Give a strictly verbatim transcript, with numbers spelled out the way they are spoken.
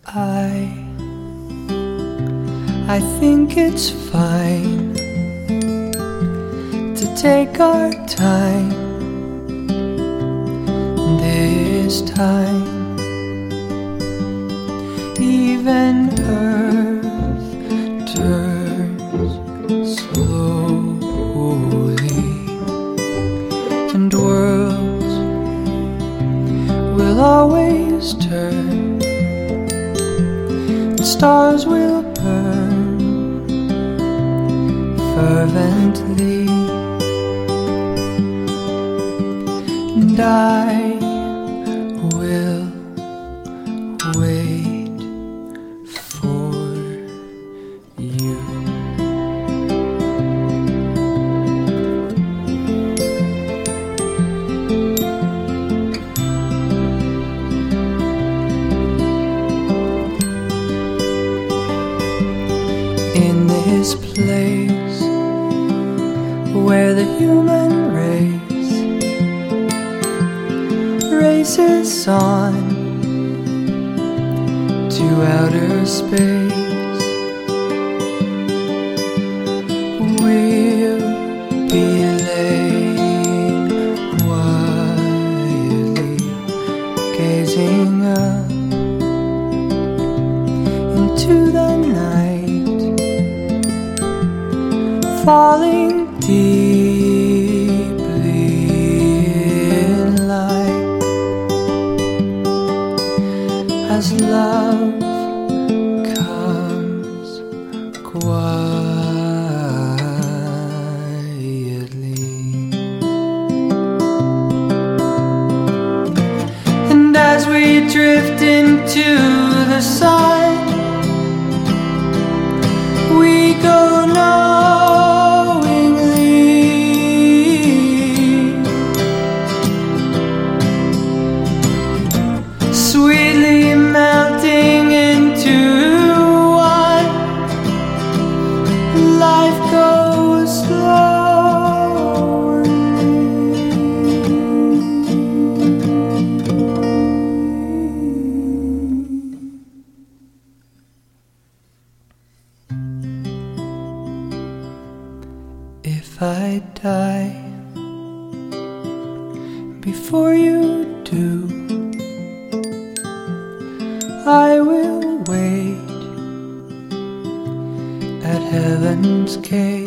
I, I think it's fine to take our time this time. Even Earth turns slowly, and worlds will always turn, and stars will burn fervently, and I will wait for you. In this place where the human race races on to outer space, we'll be laying quietly, gazing up into the night, falling deeply in light, as love comes quietly. And as we drift into the sun, we go knowingly, sweetly melting into one. Life goes slowly. If I die before you do, I will wait at heaven's gate.